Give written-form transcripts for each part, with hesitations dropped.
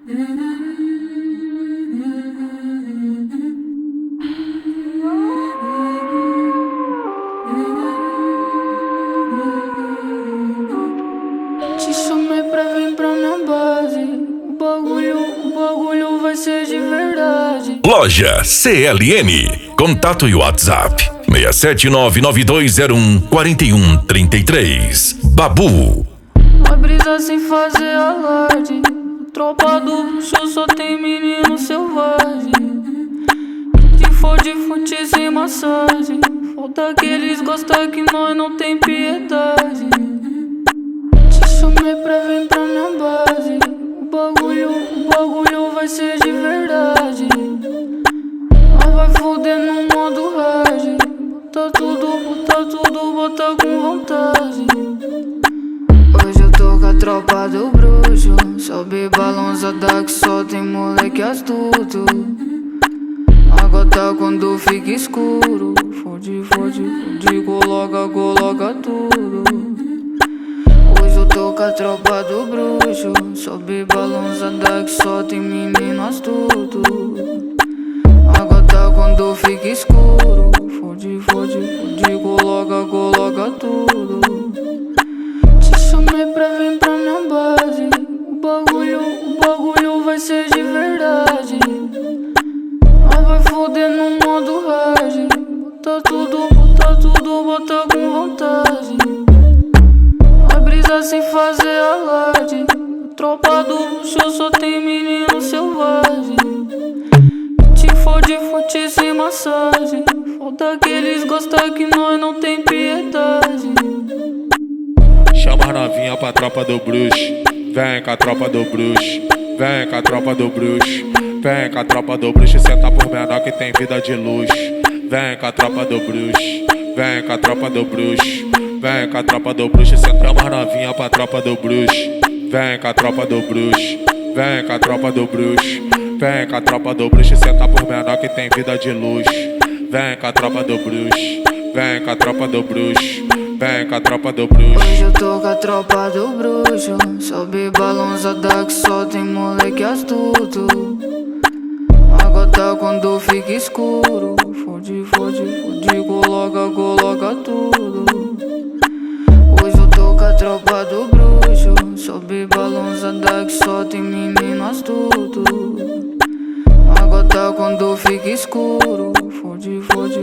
Te chamei pra vir pra minha base. O bagulho vai ser de verdade. Loja CLN. Contato e WhatsApp 67992014133. Babu. Uma brisa sem fazer alarde. Tropa do bruxo só tem menino selvagem. Se for de fute sem massagem, falta que eles gostam que nós não tem piedade. Te chamei pra vir pra minha base. O bagulho vai ser de verdade. Nós vai foder no modo hard. Bota com vontade. Hoje eu tô com a tropa do bruxo. Sobe balançada que só tem moleque astuto. A gota quando fica escuro. Fode, coloca tudo. Hoje eu tô com a tropa do bruxo. Sobe balançada que só tem menino astuto. A gota quando fica escuro. Fode, coloca tudo. Te chamei pra vir pra minha base. O bagulho vai ser de verdade. Nós vai foder no modo hard. Bota com vontade. A brisa sem fazer alarde. Tropa do bruxo só tem menino selvagem. Se for de fute sem massagem, falta que eles gostam que nós não tem piedade. Chama as novinha pra tropa do bruxo. Vem com a tropa do bruxo. Vem com a tropa do bruxo. Vem com a tropa do bruxo. Senta por menor que tem vida de luxo. Vem com a tropa do bruxo. Vem com a tropa do bruxo. Vem com a tropa do bruxo. Chama as novinha pra tropa do bruxo. Vem com a tropa do bruxo. Vem com a tropa do bruxo. Vem com a tropa do bruxo. Senta por menor que tem vida de luxo. Vem com a tropa do bruxo. Vem com a tropa do bruxo. Vem com a tropa do bruxo. Hoje eu tô com a tropa do bruxo. Sobe balançada que só tem moleque astuto. A gota quando fica escuro. Fode, coloca tudo. Hoje eu tô com a tropa do bruxo. Sobe balançada que só tem menino astuto. A gota quando fica escuro. Fode,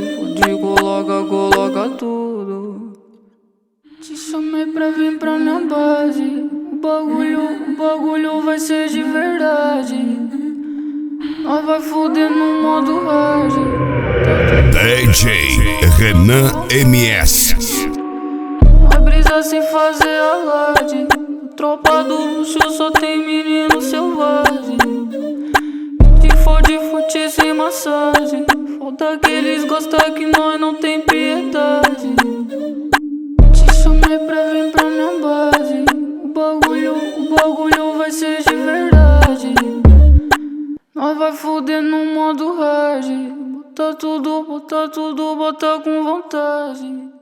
coloca tudo. Te chamei pra vir pra minha base. O bagulho vai ser de verdade. Nós vai foder no modo hard. DJ Renan MS. A brisa sem fazer alarde. Tropa do bruxo só tem menino selvagem. Se for de fute sem massagem, falta que eles gostam que nós não tem piedade. Te chamei pra vir pra minha base. O bagulho vai ser de verdade. Nós vai foder no modo hard. Bota com vontade.